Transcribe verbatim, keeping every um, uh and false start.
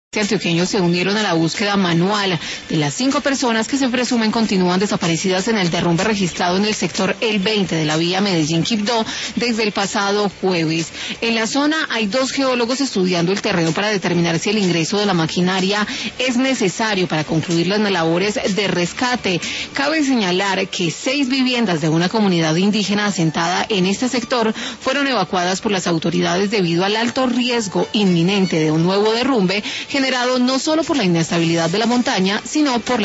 Antioqueños se unieron a la búsqueda manual de las cinco personas que se presumen continúan desaparecidas en el derrumbe registrado en el sector El veinte de la vía Medellín-Quibdó desde el pasado jueves. En la zona hay dos geólogos estudiando el terreno para determinar si el ingreso de la maquinaria es necesario para concluir las labores de rescate. Cabe señalar que seis viviendas de una comunidad indígena asentada en este sector fueron evacuadas por las autoridades debido al alto riesgo inminente de un nuevo derrumbe generado no solo por la inestabilidad de la montaña, sino por la